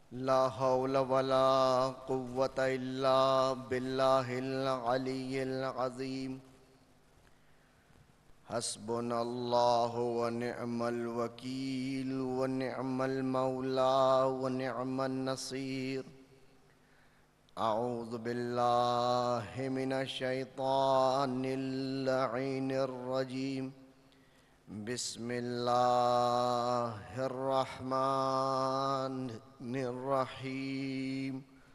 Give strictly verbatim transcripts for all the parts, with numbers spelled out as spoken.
ला हौला वला कुव्वता इल्ला बिल्लाहिल अलिय्यिल अज़ीम। हस्बुनल्लाहु व निअमल वकील व निअमल मौला व निअमन नसीर। अऊज़ु बिल्लाहि मिनश शैतानिर लईनिर रजीम। बिस्मिल्लाहिर रहमानिर रहीम।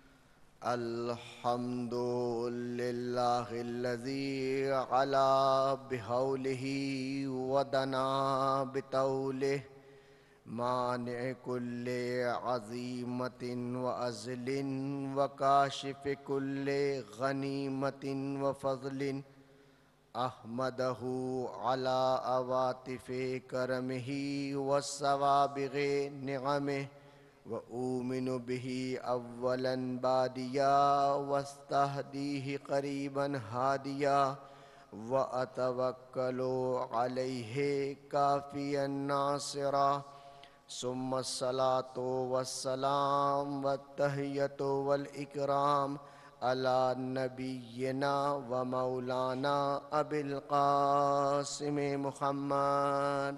अल्हम्दुलिल्लाहिल्लज़ी अला बिहौलिही व दना बितौलिही मानिअ कुल्लि अज़ीमतिन व अज़लिन व काशिफ़ि कुल्लि गनीमतिन व फ़ज़लिन। अहमदहु अला अवातिफ़ि करमिही व सवाबिग़ि निअमिही व ऊमिनु बिही अव्वलन बादिया वस्तहदीहि क़रीबन हादिया व अतवक्कलु अलैहि काफ़ियन नासिरा। सुम्मा सलातो वस्सलाम वत्तहियतु वल इकराम अला नबिय्यिना व मौलाना अबिल क़ासिम मुहम्मद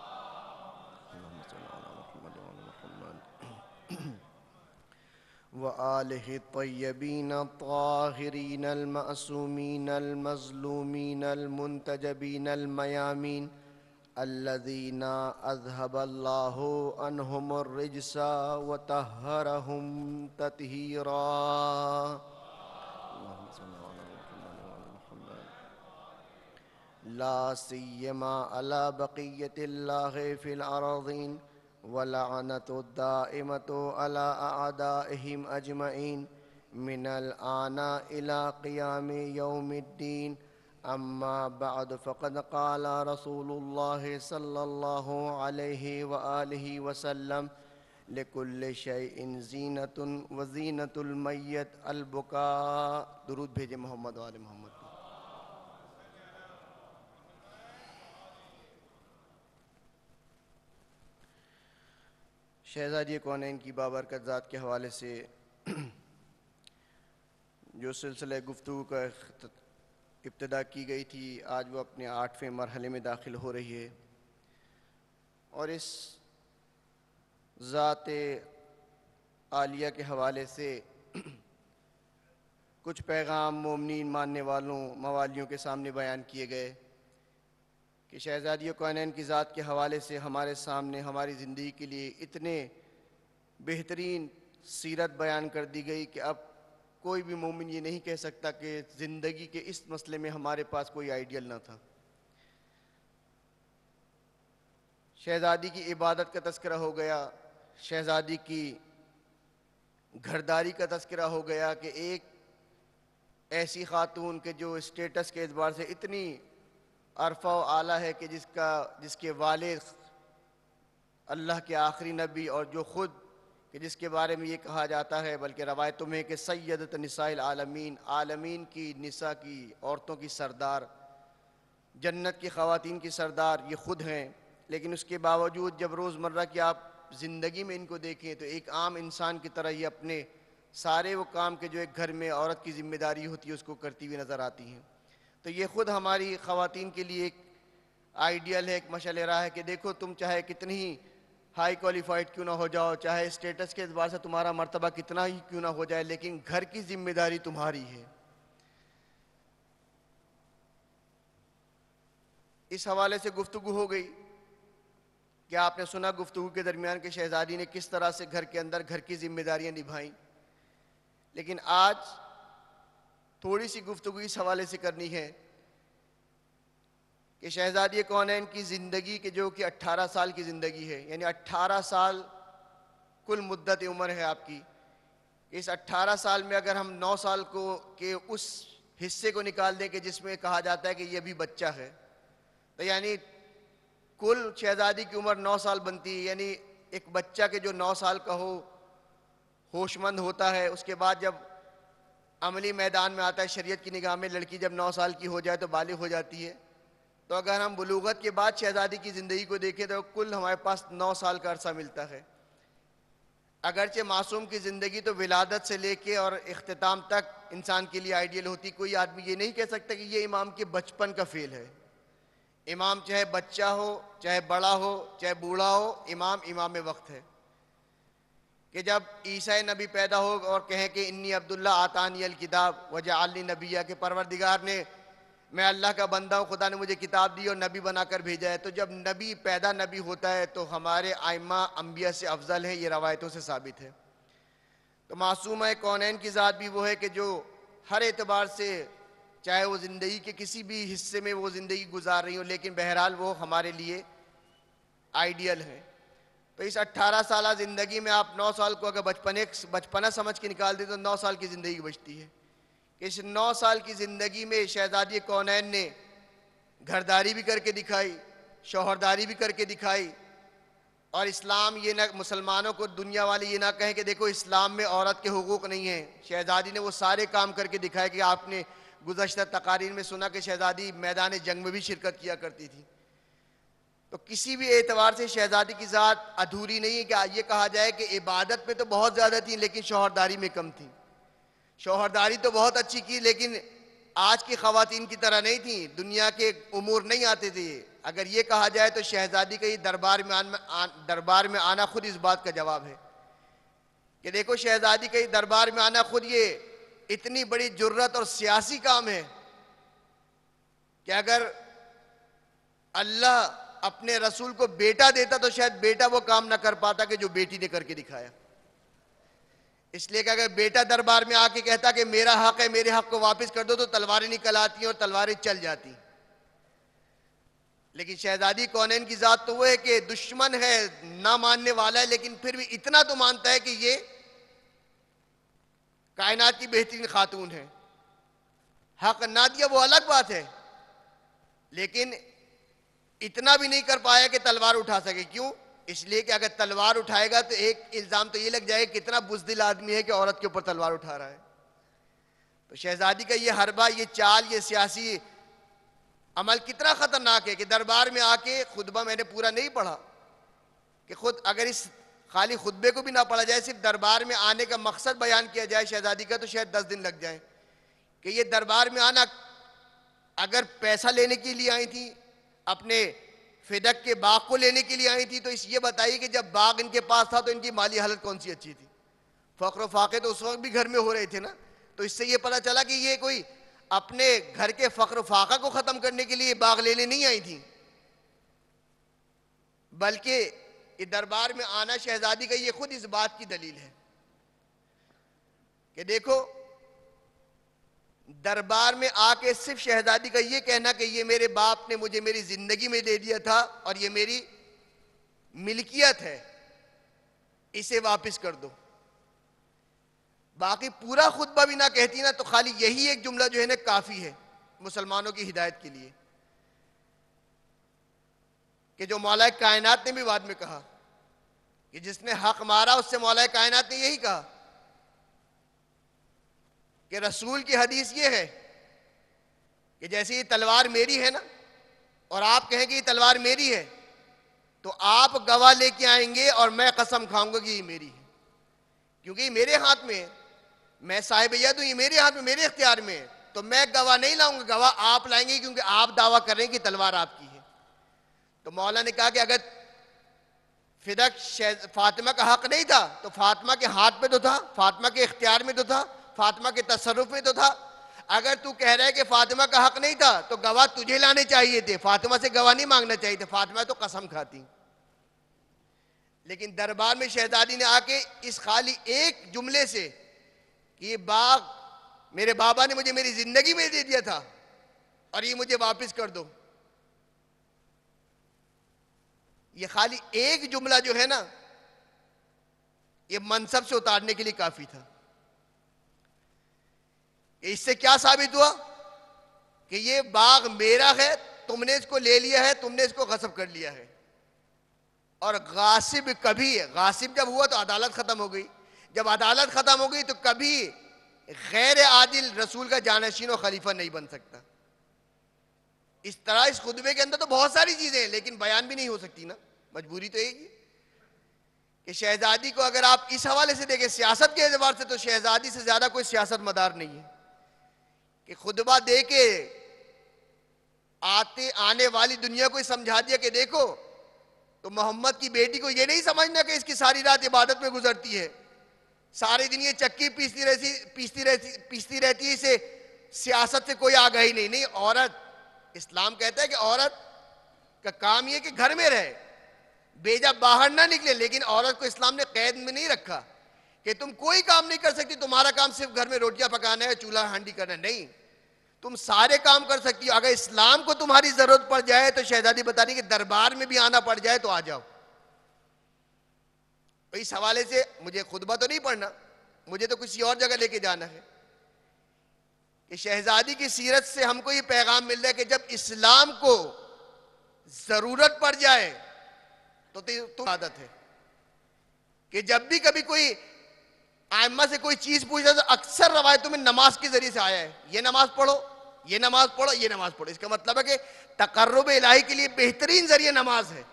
व आलिहि तय्यबीन ताहिरीन अल मअसूमीन अल मज़लूमीन अल मुंतजबीन अल मयामीन अल्लज़ीना अज़हबल्लाहु अन्हुमुर रिज्सा व तह्हरहुम तत्हीरा। ला सिय्यमा अला बक़िय्यतिल्लाहि फिल अर्ज़ीन व लअनतु दाइमतु अला अअदाइहिम अजमईन मिनल आना इला क़ियामि यौमिद्दीन। अम्मा बअद फ़क़द क़ाल रसूलुल्लाहि सल्लल्लाहु अलैहि व आलिहि वसल्लम लिकुल्लि शैइन ज़ीनतुन व ज़ीनतुल मय्यत अल बुका। दुरूद भेजे मोहम्मद व आले मोहम्मद। शहज़ादी कौनैन की बाबरकत ज़ात के हवाले से जो सिलसिला गुफ्तगू का इब्तिदा की गई थी, आज वो अपने आठवें मरहले में दाखिल हो रही है और इस ज़ात आलिया के हवाले से कुछ पैगाम मोमिनीन मानने वालों मवालियों के सामने बयान किए गए कि शहज़ादी कौनैन की ज़ात के हवाले से हमारे सामने हमारी ज़िंदगी के लिए इतने बेहतरीन सीरत बयान कर दी गई कि अब कोई भी मोमिन ये नहीं कह सकता कि ज़िंदगी के इस मसले में हमारे पास कोई आइडियल ना था। शहज़ादी की इबादत का तज़किरा हो गया, शहज़ादी की घरदारी का तज़किरा हो गया कि एक ऐसी ख़ातून के जो स्टेटस के एतबार से इतनी अरफ़ा व आला है कि जिसका जिसके वालिद अल्लाह के आखिरी नबी और जो ख़ुद कि जिसके बारे में ये कहा जाता है बल्कि रवायतों में कि सय्यदत निसाइल आलमीन, आलमीन की निसा की औरतों की सरदार, जन्नत की ख़वातीन की सरदार ये ख़ुद हैं। लेकिन उसके बावजूद जब रोज़मर्रा की आप ज़िंदगी में इनको देखें तो एक आम इंसान की तरह ये अपने सारे वो काम के जो एक घर में औरत की ज़िम्मेदारी होती है उसको करती हुई नज़र आती हैं। तो ये ख़ुद हमारी ख़वातीन के लिए एक आइडियल है, एक मशअल राह है कि देखो तुम चाहे कितनी ही हाई क्वालिफाइड क्यों ना हो जाओ, चाहे स्टेटस के एतबार से तुम्हारा मर्तबा कितना ही क्यों ना हो जाए, लेकिन घर की ज़िम्मेदारी तुम्हारी है। इस हवाले से गुफ्तगू हो गई कि आपने सुना गुफ्तगू के दरमियान कि शहज़ादी ने किस तरह से घर के अंदर घर की ज़िम्मेदारियाँ निभाई। लेकिन आज थोड़ी सी गुफ्तगू इस हवाले से करनी है कि शहज़ादी कौनैन की ज़िंदगी के जो कि अट्ठारह साल की ज़िंदगी है, यानी अट्ठारह साल कुल मुद्दत उम्र है आपकी। इस अट्ठारह साल में अगर हम नौ साल को के उस हिस्से को निकाल दें कि जिसमें कहा जाता है कि ये अभी बच्चा है, तो यानी कुल शहज़ादी की उम्र नौ साल बनती है। यानी एक बच्चा के जो नौ साल का हो, होशमंद होता है, उसके बाद जब अमली मैदान में आता है, शरीयत की निगाह में लड़की जब नौ साल की हो जाए तो बालिग हो जाती है। तो अगर हम बुलूगत के बाद शहज़ादी की ज़िंदगी को देखें तो कुल हमारे पास नौ साल का अरसा मिलता है। अगरचे मासूम की ज़िंदगी तो विलादत से लेके और इख्तिताम तक इंसान के लिए आइडियल होती, कोई आदमी ये नहीं कह सकता कि ये इमाम के बचपन का फेल है। इमाम चाहे बच्चा हो, चाहे बड़ा हो, चाहे बूढ़ा हो, इमाम इमाम वक्त है। कि जब ईसा नबी पैदा हो और कहें कि इन्नी अब्दुल्ला आतानी अल किताब वजअलनी नबिया, के परवरदिगार ने, मैं अल्लाह का बंदा हूँ, खुदा ने मुझे किताब दी और नबी बनाकर भेजा है। तो जब नबी पैदा नबी होता है तो हमारे आइम्मा अंबिया से अफजल है, ये रवायतों से साबित है। तो मासूम है कौनैन की ज़ात भी वो है कि जो हर एतबार से, चाहे वो ज़िंदगी के किसी भी हिस्से में वो ज़िंदगी गुजार रही हो, लेकिन बहरहाल वो हमारे लिए आइडियल है। तो इस अट्ठारह साल ज़िंदगी में आप नौ साल को अगर बचपने बचपना समझ के निकाल दें तो नौ साल की ज़िंदगी बचती है। इस नौ साल की ज़िंदगी में शहज़ादी कौनैन ने घरदारी भी करके दिखाई, शौहरदारी भी करके दिखाई। और इस्लाम ये ना, मुसलमानों को दुनिया वाले ये ना कहें कि देखो इस्लाम में औरत के हुकूक नहीं हैं। शहज़ादी ने वो सारे काम करके दिखाया कि आपने गुज़श्ता तकारीर में सुना कि शहज़ादी मैदान जंग में भी शिरकत किया करती थी। तो किसी भी एतबार से शहज़ादी की ज़ात अधूरी नहीं है कि ये कहा जाए कि इबादत में तो बहुत ज़्यादा थी लेकिन शौहरदारी में कम थी। शौहरदारी तो बहुत अच्छी की लेकिन आज की ख़वातीन की तरह नहीं थी, दुनिया के उमूर नहीं आते थे। अगर ये कहा जाए तो शहज़ादी का ये दरबार में आना दरबार में आना खुद इस बात का जवाब है कि देखो शहज़ादी का ये दरबार में आना खुद ये इतनी बड़ी जुर्रत और सियासी काम है कि अगर अल्लाह अपने रसूल को बेटा देता तो शायद बेटा वो काम ना कर पाता कि जो बेटी ने करके दिखाया। इसलिए कि अगर बेटा दरबार में आके कहता कि मेरा हक है, मेरे हक को वापस कर दो, तो तलवारें निकल आती और तलवारें चल जाती। लेकिन शहज़ादी कौनैन की ज़ात तो वो है कि दुश्मन है, ना मानने वाला है, लेकिन फिर भी इतना तो मानता है कि ये कायनात की बेहतरीन खातून है। हक ना दिया वो अलग बात है, लेकिन इतना भी नहीं कर पाया कि तलवार उठा सके। क्यों? इसलिए कि अगर तलवार उठाएगा तो एक इल्ज़ाम तो ये लग जाएगा कितना बुज़दिल आदमी है कि औरत के ऊपर तलवार उठा रहा है। तो शहज़ादी का ये हरबा, ये चाल, ये सियासी अमल कितना ख़तरनाक है कि दरबार में आके खुतबा मैंने पूरा नहीं पढ़ा कि खुद अगर इस खाली खुतबे को भी ना पढ़ा जाए, सिर्फ दरबार में आने का मकसद बयान किया जाए शहज़ादी का, तो शायद दस दिन लग जाए। कि ये दरबार में आना अगर पैसा लेने के लिए आई थी, अपने फिदक के बाग को लेने के लिए आई थी, तो इस ये बताइए कि जब बाग इनके पास था तो इनकी माली हालत कौन सी अच्छी थी। फ़क्र फाके तो उस वक्त भी घर में हो रहे थे ना। तो इससे ये पता चला कि ये कोई अपने घर के फ़क्र फाका को ख़त्म करने के लिए बाग लेने नहीं आई थी, बल्कि ये दरबार में आना शहज़ादी का ये खुद इस बात की दलील है कि देखो दरबार में आके सिर्फ शहज़ादी का ये कहना कि ये मेरे बाप ने मुझे मेरी ज़िंदगी में दे दिया था और ये मेरी मिल्कियत है, इसे वापस कर दो। बाकी पूरा खुतबा भी ना कहती ना तो खाली यही एक जुमला जो है ना काफ़ी है मुसलमानों की हिदायत के लिए। कि जो मौला कायनात ने भी बाद में कहा कि जिसने हक मारा उससे मौला कायनात ने यही कहा कि रसूल की हदीस ये है कि जैसे ये तलवार मेरी है ना और आप कहें कि ये तलवार मेरी है, तो आप गवाह लेके आएंगे और मैं कसम खाऊंगा कि ये मेरी है, क्योंकि ये मेरे हाथ में है, मैं साहिब यद हूं, ये मेरे हाथ में, मेरे इख्तियार में है। तो मैं गवाह नहीं लाऊंगा, गवाह आप लाएंगे क्योंकि आप दावा कर रहे हैं कि तलवार आपकी है। तो मौला ने कहा कि अगर फिदक फातिमा का हक नहीं था तो फातिमा के हाथ में तो था, फातिमा के इख्तियार में तो था, फातिमा के तसर्रुफ में तो था। अगर तू कह रहा है कि फातिमा का हक नहीं था तो गवाह तुझे लाने चाहिए थे, फातिमा से गवाह नहीं मांगना चाहिए था, फातिमा तो कसम खाती। लेकिन दरबार में शहजादी ने आके इस खाली एक जुमले से कि ये बाग मेरे बाबा ने मुझे मेरी जिंदगी में दे दिया था और ये मुझे वापस कर दो, ये खाली एक जुमला जो है ना ये मनसब से उतारने के लिए काफी था। इससे क्या साबित हुआ कि ये बाग मेरा है, तुमने इसको ले लिया है, तुमने इसको गस्ब कर लिया है। और गासिब कभी, गासिब जब हुआ तो अदालत खत्म हो गई, जब अदालत खत्म हो गई तो कभी गैर आदिल रसूल का जानशीन और खलीफा नहीं बन सकता। इस तरह इस खुतबे के अंदर तो बहुत सारी चीजें हैं लेकिन बयान भी नहीं हो सकती ना, मजबूरी तो एक ही कि शहजादी को अगर आप इस हवाले से देखें सियासत के एतबार से, तो शहजादी से ज्यादा कोई सियासत मदार नहीं है कि खुतबा दे के आते आने वाली दुनिया को समझा दिया कि देखो, तो मोहम्मद की बेटी को यह नहीं समझना कि इसकी सारी रात इबादत में गुजरती है, सारे दिन ये चक्की पीसती रहती पीसती रहती पीसती रहती है, इसे सियासत से कोई आगाही नहीं। नहीं, औरत, इस्लाम कहता है कि औरत का काम यह कि घर में रहे, बेजा बाहर ना निकले। लेकिन औरत को इस्लाम ने कैद में नहीं रखा कि तुम कोई काम नहीं कर सकती, तुम्हारा काम सिर्फ घर में रोटियां पकाना है, चूल्हा हांडी करना है। नहीं, तुम सारे काम कर सकती हो। अगर इस्लाम को तुम्हारी जरूरत पड़ जाए तो शहजादी बता रही कि दरबार में भी आना पड़ जाए तो आ जाओ। तो इस हवाले से मुझे खुतबा तो नहीं पढ़ना, मुझे तो किसी और जगह लेके जाना है कि शहजादी की सीरत से हमको ये पैगाम मिल रहा है कि जब इस्लाम को जरूरत पड़ जाए तो तुम आदत है कि जब भी कभी कोई आइम्मा से कोई चीज पूछता तो अक्सर रवायतों में नमाज के जरिए से आया है, ये नमाज पढ़ो, ये नमाज पढ़ो, ये नमाज पढ़ो। इसका मतलब है कि तकर्रुब इलाही के लिए बेहतरीन जरिए नमाज है।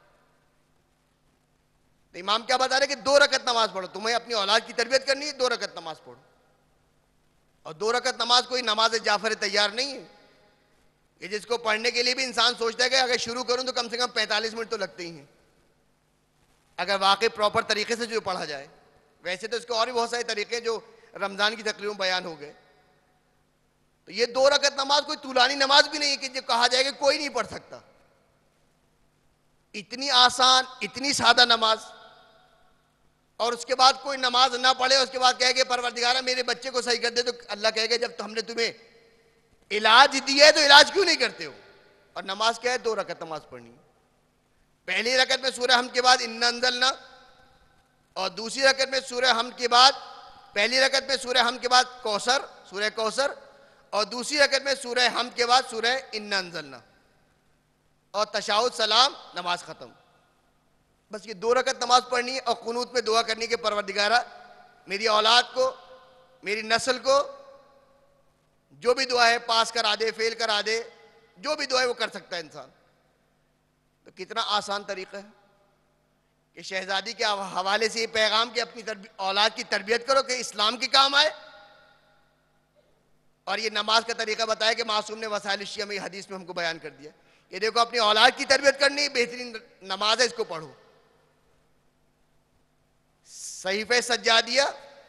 तो इमाम क्या बता रहे कि दो रकत नमाज पढ़ो, तुम्हें अपनी औलाद की तरबियत करनी है, दो रकत नमाज पढ़ो। और दो रकत नमाज कोई नमाज जाफर तैयार नहीं है कि जिसको पढ़ने के लिए भी इंसान सोचता है कि अगर शुरू करूं तो कम से कम पैंतालीस मिनट तो लगते ही हैं, अगर वाकई प्रॉपर तरीके से जो पढ़ा जाए। वैसे तो इसके और भी बहुत सारे तरीके जो रमजान की तकरीर में बयान हो गए। तो ये दो रकत नमाज कोई तुलानी नमाज भी नहीं है कि जो कहा जाएगा कोई नहीं पढ़ सकता। इतनी आसान, इतनी सादा नमाज, और उसके बाद कोई नमाज ना पढ़े, उसके बाद कहेगा परवरदिगारा मेरे बच्चे को सही कर दे, तो अल्लाह कहेगा जब तो हमने तुम्हें इलाज दिया है तो इलाज क्यों नहीं करते हो। और नमाज क्या है, दो रकत नमाज पढ़नी। पहली रकत में सूरह हम के बाद इन्ना अंज़लना, और दूसरी रकत में सूरह हम के बाद, पहली रकत में सूरह हम के बाद कौसर, सूरह कौसर, और दूसरी रकत में सूरह हम के बाद सूरह इन्ना अंज़लना, और तशाहुद सलाम, नमाज खत्म। बस ये दो रकत नमाज पढ़नी है और कुनूत में दुआ करनी कि परवरदिगारा मेरी औलाद को, मेरी नस्ल को जो भी दुआ है पास करा दे, फेल करा दे, जो भी दुआ है वो कर सकता है इंसान। तो कितना आसान तरीका है कि शहजादी के हवाले से ये पैगाम कि अपनी औलाद की तरबियत करो कि इस्लाम के काम आए। और ये नमाज का तरीका बताया कि मासूम ने वसाइल शिया में हदीस में हमको बयान कर दिया कि देखो अपनी औलाद की तरबियत करनी, बेहतरीन नमाज है, इसको पढ़ो। सहीफे सज्जादिया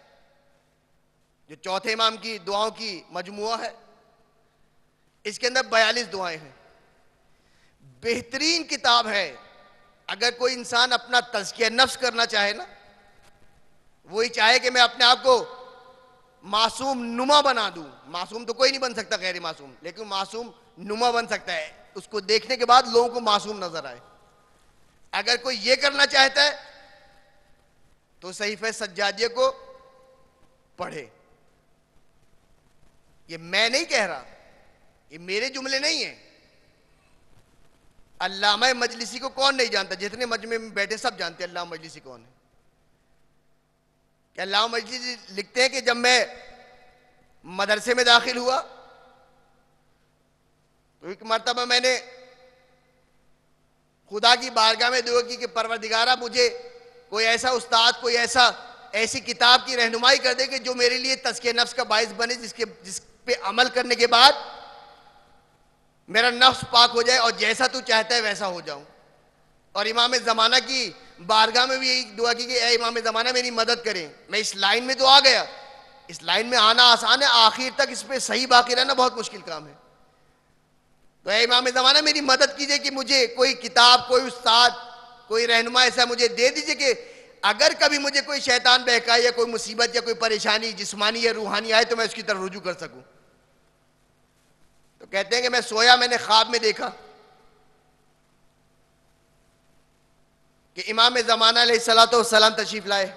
जो चौथे इमाम की दुआओं की मजमुआ है, इसके अंदर बयालीस दुआएं हैं। बेहतरीन किताब है। अगर कोई इंसान अपना तज़किया नफ्स करना चाहे ना, वही चाहे कि मैं अपने आप को मासूम नुमा बना दूं। मासूम तो कोई नहीं बन सकता गैर मासूम, लेकिन मासूम नुमा बन सकता है, उसको देखने के बाद लोगों को मासूम नजर आए। अगर कोई ये करना चाहता है तो सहीफे सज्जादिया को पढ़े। ये मैं नहीं कह रहा, ये मेरे जुमले नहीं है। अल्लामा मजलिसी को कौन नहीं जानता, जितने मजमे में बैठे सब जानते हैं अल्लामा मजलिसी कौन है। कि अल्लामा मजलिसी लिखते हैं कि जब मैं मदरसे में दाखिल हुआ तो एक मरतबा मैंने खुदा की बारगाह में दुआ की कि परवरदिगारा मुझे कोई ऐसा उस्ताद, कोई ऐसा ऐसी किताब की रहनुमाई कर दे कि जो मेरे लिए तज़किया नफ्स का बाइस बने, जिसके जिस पे अमल करने के बाद मेरा नफ्स पाक हो जाए और जैसा तू चाहता है वैसा हो जाऊं। और इमाम ज़माना की बारगाह में भी यही दुआ की कि ए इमाम ज़माना मेरी मदद करें। मैं इस लाइन में तो आ गया, इस लाइन में आना आसान है, आखिर तक इस पे सही बाकी रहना बहुत मुश्किल काम है। तो ए इमाम ज़माना मेरी मदद कीजिए कि मुझे कोई किताब, कोई उस्ताद, कोई रहनुमा ऐसा मुझे दे दीजिए कि अगर कभी मुझे कोई शैतान बहकाए या कोई मुसीबत या कोई परेशानी जिस्मानी या रूहानी आए तो मैं उसकी तरफ रुजू कर सकूं। तो कहते हैं कि मैं सोया, मैंने ख्वाब में देखा कि इमाम ज़माना अलैहिस्सलातु वस्सलाम तशरीफ लाए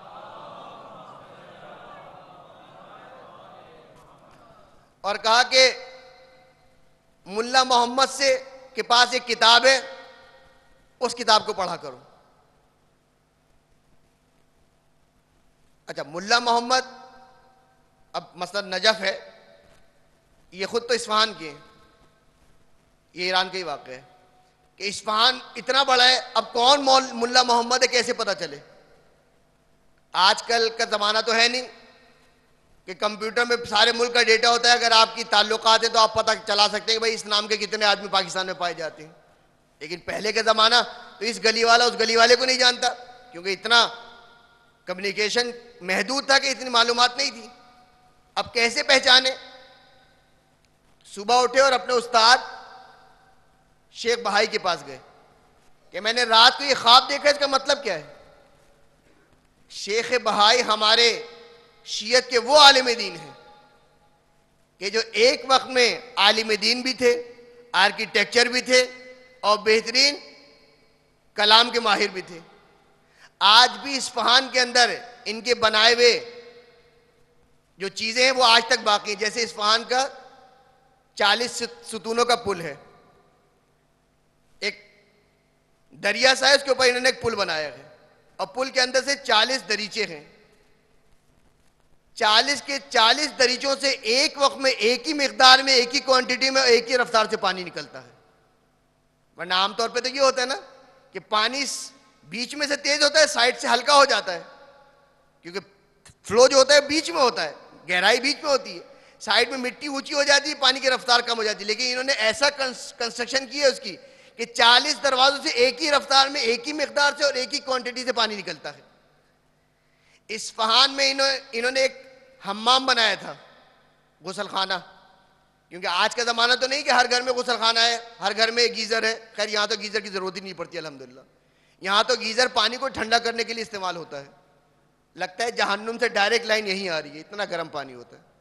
और कहा कि मुल्ला मोहम्मद से के पास एक किताब है, उस किताब को पढ़ा करो। अच्छा, मुल्ला मोहम्मद अब मसलन नजफ है, ये खुद तो इस्फहान के, ये ईरान का ही वाक़या है कि इस्फहान इतना बड़ा है। अब कौन मुल्ला मोहम्मद है कैसे पता चले? आजकल का ज़माना तो है नहीं कि कंप्यूटर में सारे मुल्क का डेटा होता है, अगर आपकी ताल्लुकात है तो आप पता चला सकते हैं कि भाई इस नाम के कितने आदमी पाकिस्तान में पाए जाते हैं। लेकिन पहले का ज़माना तो इस गली वाला उस गली वाले को नहीं जानता, क्योंकि इतना कम्युनिकेशन महदूद था कि इतनी मालूमात नहीं थी। अब कैसे पहचाने? सुबह उठे और अपने उस्ताद शेख बहाई के पास गए कि मैंने रात को ये ख्वाब देखा, इसका मतलब क्या है? शेख बहाई हमारे शियत के वो आलिम दीन हैं कि जो एक वक्त में आलिम दीन भी थे, आर्किटेक्चर भी थे और बेहतरीन कलाम के माहिर भी थे। आज भी इस्फहान के अंदर इनके बनाए हुए जो चीज़ें हैं वो आज तक बाकी हैं। जैसे इस्फहान का चालीस सुतूनों का पुल है, एक दरिया सा है, उसके ऊपर इन्होंने एक पुल बनाया है और पुल के अंदर से चालीस दरीचे हैं। चालीस के चालीस दरीचों से एक वक्त में एक ही मिकदार में, एक ही क्वांटिटी में, एक ही रफ्तार से पानी निकलता है। वरना आमतौर पे तो ये होता है ना कि पानी बीच में से तेज होता है, साइड से हल्का हो जाता है, क्योंकि फ्लो जो होता है बीच में होता है, गहराई बीच में होती है, साइड में मिट्टी ऊंची हो जाती है, पानी की रफ्तार कम हो जाती है। लेकिन इन्होंने ऐसा कंस्ट्रक्शन की है उसकी कि चालीस दरवाजों से एक ही रफ्तार में, एक ही मिकदार से और एक ही क्वांटिटी से पानी निकलता है। इस्फहान में इन्होंने इन्होंने एक हम्माम बनाया था, गुसल खाना, क्योंकि आज का ज़माना तो नहीं कि हर घर में गुसल खाना है, हर घर में गीज़र है। खैर यहाँ तो गीज़र की ज़रूरत ही नहीं पड़ती अल्हम्दुलिल्लाह। यहाँ तो गीज़र पानी को ठंडा करने के लिए इस्तेमाल होता है। लगता है जहन्नुम से डायरेक्ट लाइन यहीं आ रही है, इतना गर्म पानी होता है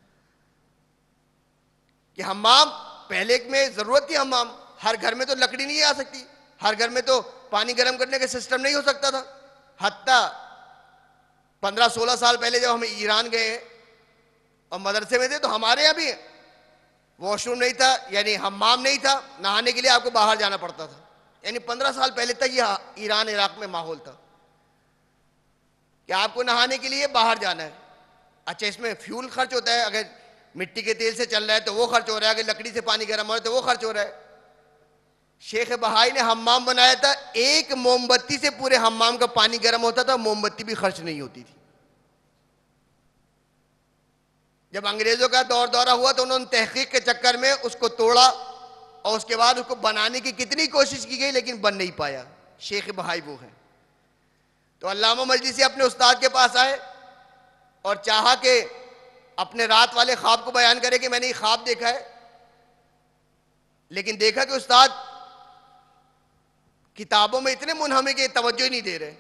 कि हम्माम पहले में ज़रूरत थी। हम्माम हर घर में तो लकड़ी नहीं आ सकती, हर घर में तो पानी गर्म करने का सिस्टम नहीं हो सकता था। हत्ता पंद्रह सोलह साल पहले जब हम ईरान गए और मदरसे में थे तो हमारे यहाँ भी वॉशरूम नहीं था, यानी हम्माम नहीं था, नहाने के लिए आपको बाहर जाना पड़ता था। यानी पंद्रह साल पहले तक ये ईरान इराक में माहौल था कि आपको नहाने के लिए बाहर जाना है। अच्छा, इसमें फ्यूल खर्च होता है, अगर मिट्टी के तेल से चल रहा है तो वो खर्च हो रहा है, अगर लकड़ी से पानी गर्म हो रहा है तो वो खर्च हो रहा है। शेख बहाई ने हम्माम बनाया था, एक मोमबत्ती से पूरे हम्माम का पानी गर्म होता था, मोमबत्ती भी खर्च नहीं होती थी। जब अंग्रेजों का दौर दौरा हुआ तो उन्होंने तहकीक के चक्कर में उसको तोड़ा और उसके बाद उसको बनाने की कितनी कोशिश की गई लेकिन बन नहीं पाया। शेख बहाई वो है। तो अल्लामा मजलिसी अपने उस्ताद के पास आए और चाहा कि अपने रात वाले ख्वाब को बयान करे कि मैंने ये ख्वाब देखा है, लेकिन देखा कि उस्ताद किताबों में इतने मुनहमिक तवज्जो ही नहीं दे रहे।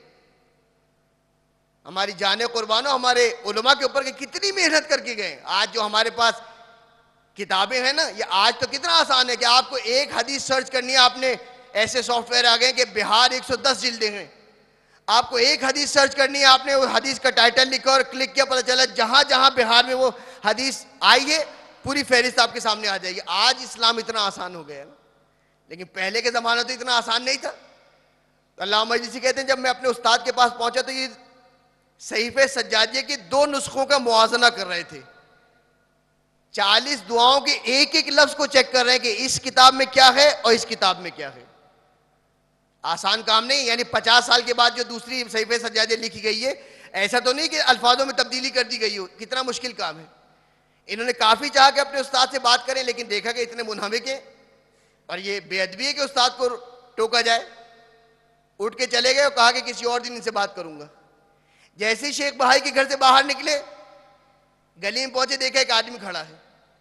हमारी जाने कुर्बानो हमारे उलमा के ऊपर के कितनी मेहनत करके गए। आज जो हमारे पास किताबें हैं ना, ये आज तो कितना आसान है कि आपको एक हदीस सर्च करनी है, आपने ऐसे सॉफ्टवेयर आ गए कि बिहार एक सौ दस जिल्दें हैं, आपको एक हदीस सर्च करनी है, आपने वो हदीस का टाइटल लिखा और क्लिक किया, पता चला जहां जहां बिहार में वो हदीस आई है पूरी फहरिस्त आपके सामने आ जाएगी। आज इस्लाम इतना आसान हो गया है ना, लेकिन पहले के ज़माने तो इतना आसान नहीं था। तो अल्लामा मजलिसी कहते हैं जब मैं अपने उस्ताद के पास पहुंचा तो ये सहीफे सज्जादिये के दो नुस्खों का मुआजना कर रहे थे। चालीस दुआओं के एक एक लफ्ज को चेक कर रहे हैं कि इस किताब में क्या है और इस किताब में क्या है। आसान काम नहीं, यानी पचास साल के बाद जो दूसरी सहीफे सज्जादिया लिखी गई है, ऐसा तो नहीं कि अल्फाजों में तब्दीली कर दी गई हो। कितना मुश्किल काम है। इन्होंने काफी चाहा कि अपने उस्ताद से बात करें, लेकिन देखा कि इतने मुनहमिक हैं और ये बेअदबी है कि उस्ताद को टोका जाए। उठ के चले गए और कहा कि किसी और दिन इनसे बात करूंगा। जैसे ही शेख बहाई के घर से बाहर निकले, गली में पहुंचे, देखा एक आदमी खड़ा है।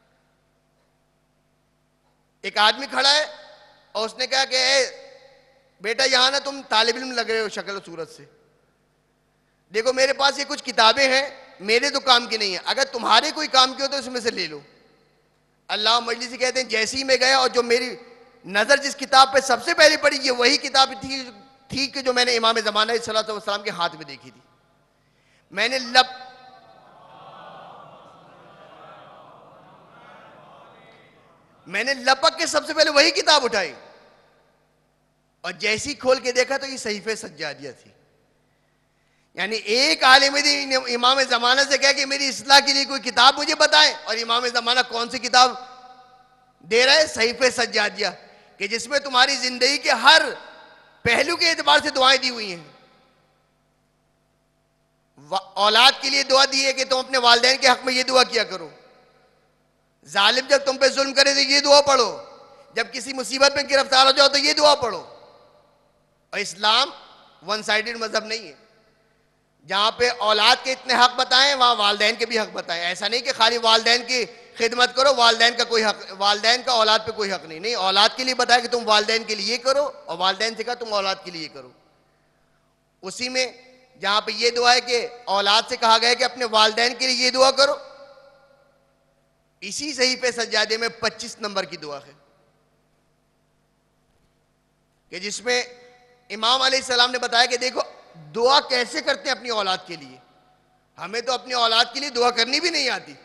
एक आदमी खड़ा है और उसने कहा कि ए बेटा, यहां ना तुम तालिब इल्म लग रहे हो शक्ल सूरत से, देखो मेरे पास ये कुछ किताबें हैं, मेरे तो काम की नहीं है, अगर तुम्हारे कोई काम की हो तो इसमें से ले लो। अल्लाह मजलिसी कहते हैं जैसे ही मैं गया और जो मेरी नजर जिस किताब पे सबसे पहले पड़ी, ये वही किताब थी थी कि जो मैंने इमाम ज़माना सल्लल्लाहु अलैहि वसल्लम के हाथ में देखी थी। मैंने लब मैंने लपक के सबसे पहले वही किताब उठाई और जैसी खोल के देखा तो ये सहीफे सज्जादिया थी। यानी एक आलिम दीन इमाम ज़माना से कहा कि मेरी इस्लाह के लिए कोई किताब मुझे बताएं, और इमाम ज़माना कौन सी किताब दे रहा है? सहीफे सज्जादिया, कि जिसमें तुम्हारी जिंदगी के हर पहलू के एतबार से दुआएं दी हुई हैं। औलाद के लिए दुआ दी है कि तुम अपने वालिदैन के हक में ये दुआ किया करो। जालिम जब तुम पे जुल्म करे तो ये दुआ पढ़ो, जब किसी मुसीबत में गिरफ्तार हो जाओ तो ये दुआ पढ़ो। और इस्लाम वन साइडेड मजहब नहीं है। जहां पे औलाद के इतने हक बताएं वहां वालिदैन के भी हक बताएं। ऐसा नहीं कि खाली वालिदैन की खिदमत करो, वालिदैन का कोई हक, वालिदैन का औलाद पे कोई हक नहीं। नहीं, औलाद के लिए बताया कि तुम वालिदैन के लिए करो और वालिदैन से कहा तुम औलाद के लिए करो। उसी में जहां पे ये दुआ है कि औलाद से कहा गया कि अपने वालिदैन के लिए ये दुआ करो, इसी सही पे सज्जादे में पच्चीस नंबर की दुआ है कि जिसमें इमाम अलैहिस्सलाम ने बताया कि देखो दुआ कैसे करते हैं अपनी औलाद के लिए। हमें तो अपनी औलाद के लिए दुआ करनी भी नहीं आती।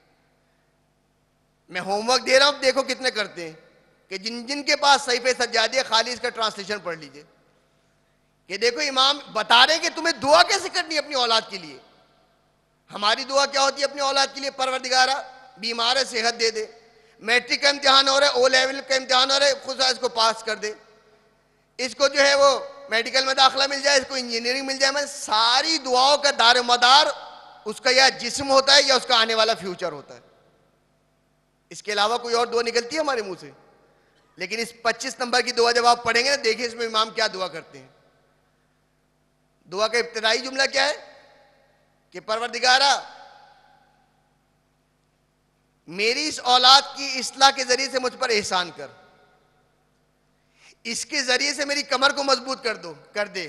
मैं होमवर्क दे रहा हूं, देखो कितने करते हैं कि जिन जिन के पास सही पे सज्जादे खाली इसका ट्रांसलेशन पढ़ लीजिए कि देखो इमाम बता रहे हैं कि तुम्हें दुआ कैसे करनी है अपनी औलाद के लिए। हमारी दुआ क्या होती है अपनी औलाद के लिए? परवरदिगारा बीमार है सेहत दे दे, मैट्रिक का इम्तिहान हो रहा है, ओ लेवल का इम्तिहान हो रहा है, खुदा इसको पास कर दे, इसको जो है वो मेडिकल में दाखिला मिल जाए, इसको इंजीनियरिंग मिल जाए। मैं सारी दुआओं का दार मदार उसका या जिस्म होता है या उसका आने वाला फ्यूचर होता है। इसके अलावा कोई और दुआ निकलती है हमारे मुंह से? लेकिन इस पच्चीस नंबर की दुआ जब आप पढ़ेंगे ना, देखिए इसमें इमाम क्या दुआ करते हैं। दुआ का इब्तिदाई जुमला क्या है कि परवरदिगारा मेरी इस औलाद की इस्लाह के जरिए से मुझ पर एहसान कर, इसके जरिए से मेरी कमर को मजबूत कर दो कर दे,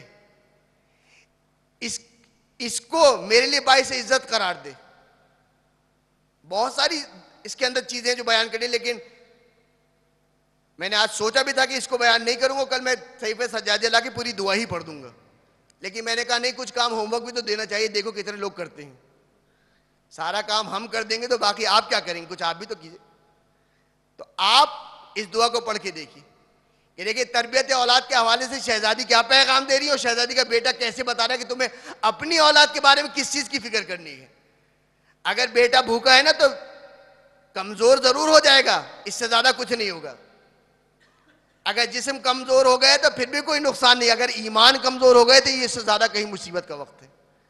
इस इसको मेरे लिए बाइस इज्जत करार दे। बहुत सारी इसके अंदर चीजें जो बयान करनी, लेकिन मैंने आज सोचा भी था कि इसको बयान नहीं करूंगा, कल मैं सही पे सज्जादे ला के पूरी दुआ ही पढ़ दूंगा। लेकिन मैंने कहा नहीं, कुछ काम होमवर्क भी तो देना चाहिए। देखो कितने लोग करते हैं, सारा काम हम कर देंगे तो बाकी आप क्या करेंगे, कुछ आप भी तो कीजिए। तो आप इस दुआ को पढ़ के देखिए कि देखिए तरबियत औलाद के हवाले से शहजादी क्या पैगाम दे रही है और शहजादी का बेटा कैसे बता रहा है कि तुम्हें अपनी औलाद के बारे में किस चीज की फिक्र करनी है। अगर बेटा भूखा है ना तो कमजोर जरूर हो जाएगा, इससे ज्यादा कुछ नहीं होगा। अगर जिस्म कमजोर हो गए तो फिर भी कोई नुकसान नहीं, अगर ईमान कमजोर हो गए तो ये इससे ज्यादा कहीं मुसीबत का वक्त है।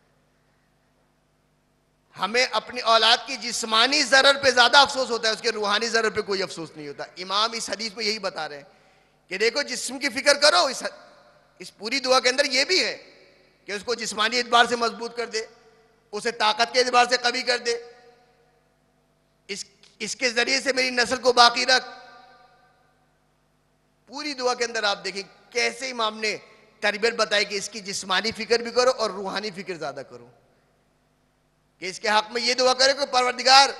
हमें अपनी औलाद की जिस्मानी जरर पे ज्यादा अफसोस होता है, उसके रूहानी जरर पे कोई अफसोस नहीं होता। इमाम इस हदीस में यही बता रहे हैं कि देखो जिस्म की फिक्र करो। इस, इस पूरी दुआ के अंदर यह भी है कि उसको जिस्मानी एतबार से मजबूत कर दे, उसे ताकत के एतबार से कवी कर दे, इस इसके जरिए से मेरी नस्ल को बाकी रख। पूरी दुआ के अंदर आप देखिए कैसे इमाम ने तरबियत बताई कि इसकी जिस्मानी फिक्र भी करो और रूहानी फिक्र ज्यादा करो, कि इसके हक में ये दुआ करे कि परवरदिगार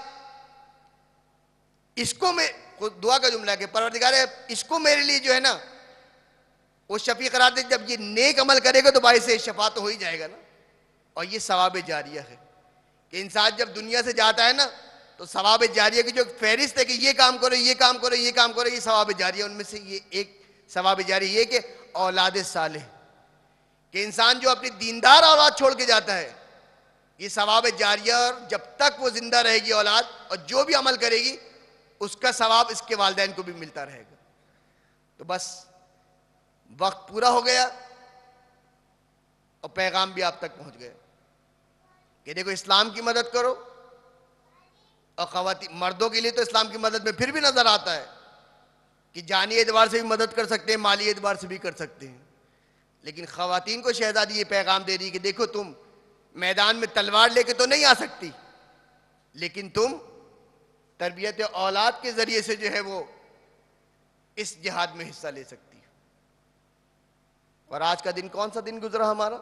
इसको मैं, दुआ का जुमला कि परवरदिगार इसको मेरे लिए जो है ना वो शफी करार दे। जब ये नेक अमल करेगा तो बाइस से शफा तो हो ही जाएगा ना। और ये सवाब जारिया है कि इंसान जब दुनिया से जाता है ना तो सवाब जारिया की जो फहरिस्त है कि ये काम करो ये काम करो ये काम करो, ये सवाब जारिया, उनमें से ये एक सवाब जारी ये कि औलाद सालेह, कि इंसान जो अपनी दीनदार औलाद छोड़ के जाता है, ये सवाब जारिया, और जब तक वो जिंदा रहेगी औलाद और जो भी अमल करेगी उसका सवाब इसके वालिदैन को भी मिलता रहेगा। तो बस वक्त पूरा हो गया और पैगाम भी आप तक पहुंच गया कि देखो इस्लाम की मदद करो। और खवातीन मर्दों के लिए तो इस्लाम की मदद में फिर भी नजर आता है कि जानी एतबार से भी मदद कर सकते हैं, माली एतबार से भी कर सकते हैं। लेकिन खवातीन को शहजादी ये पैगाम दे रही है कि देखो तुम मैदान में तलवार लेके तो नहीं आ सकती, लेकिन तुम तरबियत औलाद के जरिए से जो है वो इस जिहाद में हिस्सा ले सकती है। और आज का दिन कौन सा दिन गुजरा हमारा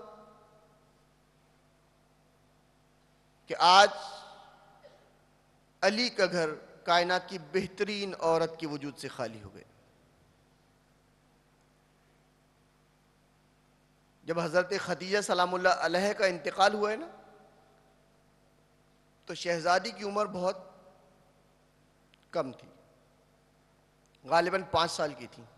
कि आज अली का घर कायनात की बेहतरीन औरत की वजूद से खाली हो गए। जब हजरत खदीजा सलामुल्लाह अलैहा का इंतकाल हुआ है ना तो शहजादी की उम्र बहुत कम थी, गालिबन पांच साल की थी।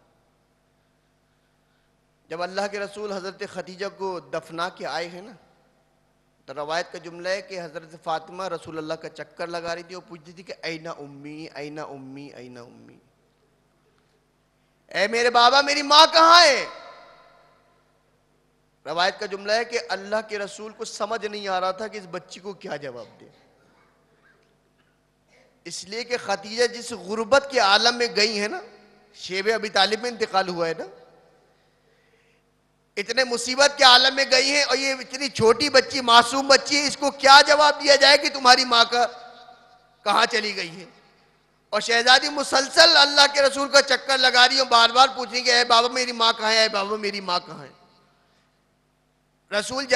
जब अल्लाह के रसूल हजरत खदीजा को दफना के आए हैं ना तो रवायत का जुमला है कि हजरत फातिमा रसूल अल्लाह का चक्कर लगा रही थी और पूछती थी कि ऐना उम्मी ऐना उम्मी ऐना उम्मी, ए मेरे बाबा मेरी माँ कहाँ है। रवायत का जुमला है कि अल्लाह के रसूल को समझ नहीं आ रहा था कि इस बच्ची को क्या जवाब दे, इसलिए कि खदीजा जिस गुर्बत के आलम में गई है ना, शेब अबी तालिब में इंतकाल हुआ है ना, इतने मुसीबत के आलम में गई हैं और ये इतनी छोटी बच्ची, मासूम बच्ची है, इसको क्या जवाब दिया जाए कि तुम्हारी माँ का कहाँ चली गई है। और शहजादी मुसलसल अल्लाह के रसूल का चक्कर लगा रही हो, बार बार पूछ रही है, बाबा मेरी माँ कहाँ है, बाबा मेरी माँ कहाँ है। रसूल